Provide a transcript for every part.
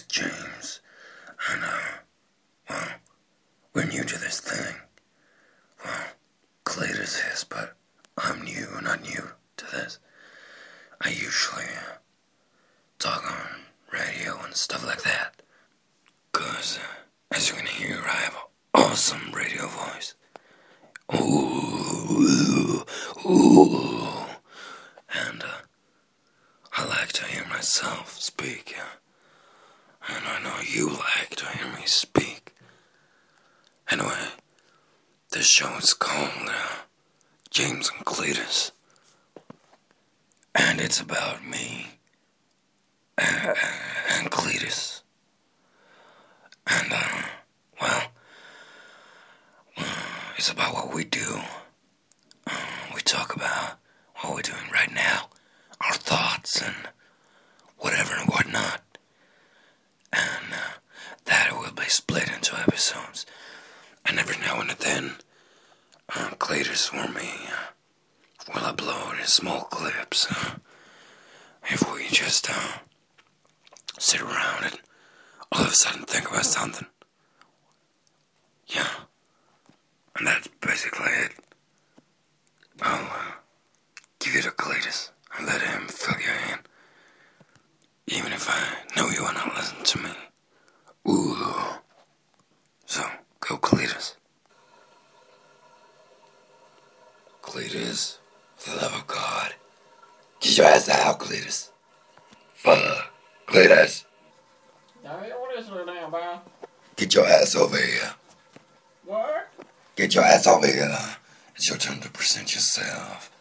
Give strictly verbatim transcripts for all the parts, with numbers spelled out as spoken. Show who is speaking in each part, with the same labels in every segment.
Speaker 1: name's James, and, uh, well, we're new to this thing. Well, Cletus is, but I'm new, not new to this. I usually uh, talk on radio and stuff like that. Cause, uh, as you can hear, I have an awesome radio voice. Ooh, ooh. And, uh, I like to hear myself speak, yeah. And I know you like to hear me speak. Anyway, this show is called uh, James and Cletus. And it's about me uh, and Cletus. And, uh, well, uh, it's about what we do. Uh, we talk about what we're doing right now, our thoughts and whatever and whatnot. And uh, that will be split into episodes. And every now and then, uh, Cletus or me uh, will upload in small clips. Uh, if we just uh, sit around and all of a sudden think about something. Yeah. And that's basically it. I'll uh, give you to Cletus and let him fill you in. Even if I know you wanna listen to me. Ooh. So, go Cletus. Cletus, for the love of God. Get your ass out, Cletus. Fuck. Cletus.
Speaker 2: What is it now, boy?
Speaker 1: Get your ass over here.
Speaker 2: What?
Speaker 1: Get your ass over here. It's your turn to present yourself.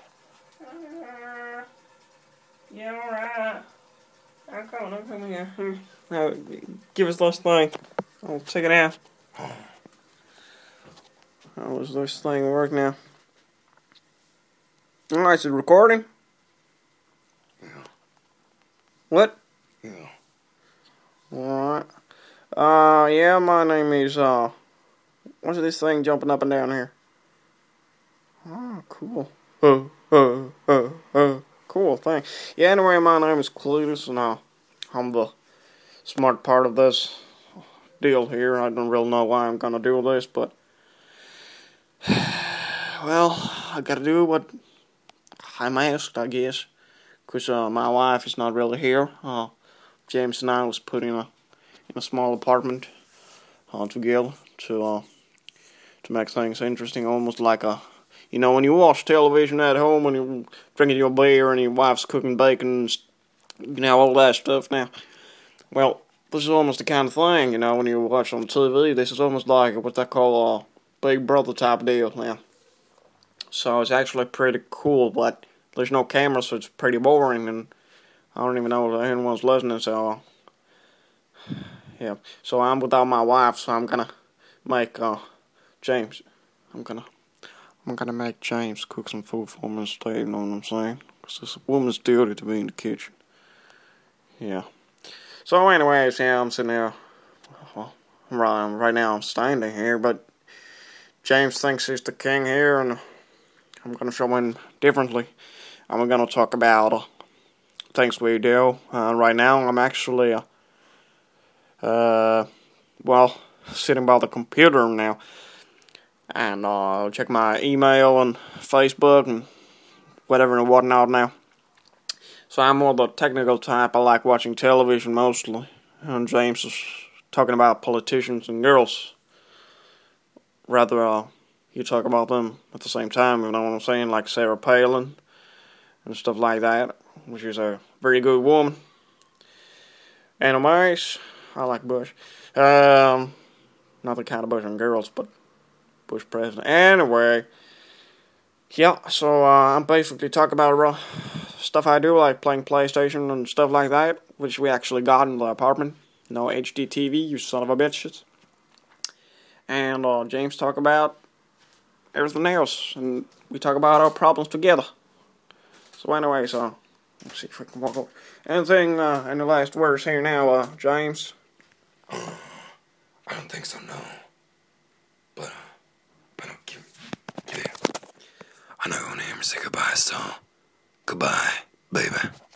Speaker 2: Uh, yeah, alright. I'm coming, I'm coming here. Hmm. Now, give us this thing. I'll check it out.
Speaker 1: Oh.
Speaker 2: How does this thing work now? Alright, is it recording?
Speaker 1: Yeah.
Speaker 2: What?
Speaker 1: Yeah.
Speaker 2: Alright. Uh, yeah, my name is, uh, what's this thing jumping up and down here? Oh, cool. Uh, uh, uh, uh, cool, thanks. Yeah, anyway, my name is Cletus, and uh, I'm the smart part of this deal here. I don't really know why I'm gonna do this, but, well, I gotta do what I'm asked, I guess, because uh, my wife is not really here. Uh, James and I was put in a in a small apartment uh, together to uh, to make things interesting, almost like a, you know, when you watch television at home and you're drinking your beer and your wife's cooking bacon, and, you know, all that stuff. Now, well, this is almost the kind of thing, you know, when you watch on T V. This is almost like what they call a Big Brother type deal now. So it's actually pretty cool, but there's no camera, so it's pretty boring, and I don't even know if anyone's listening, so, uh, yeah. So I'm without my wife, so I'm gonna make, uh, James, I'm gonna, I'm gonna make James cook some food for me instead, you know what I'm saying? Because it's a woman's duty to be in the kitchen. Yeah. So anyways, yeah, I'm sitting there, well, right, right now I'm standing here, but James thinks he's the king here, and I'm gonna show him differently. I'm gonna talk about uh, things we do. Uh, right now, I'm actually, uh, uh, well, sitting by the computer now, and uh, check my email and Facebook and whatever and whatnot now. So I'm more the technical type. I like watching television mostly, and James is talking about politicians and girls. Rather, uh, you talk about them at the same time, you know what I'm saying, like Sarah Palin and stuff like that, which is a very good woman. Anyways, I like Bush. Um, not the kind of Bush and girls, but Bush president. Anyway, yeah, so uh, I'm basically talking about uh, stuff I do, like playing PlayStation and stuff like that, which we actually got in the apartment. No H D T V, you son of a bitches. And uh, James talk about everything else, and we talk about our problems together. So anyway, so let's see if I can walk over. Anything, uh, any last words here now, uh, James?
Speaker 1: Uh, I don't think so, no. But, uh, I don't give, yeah. I know you want to hear me say goodbye, so goodbye, baby.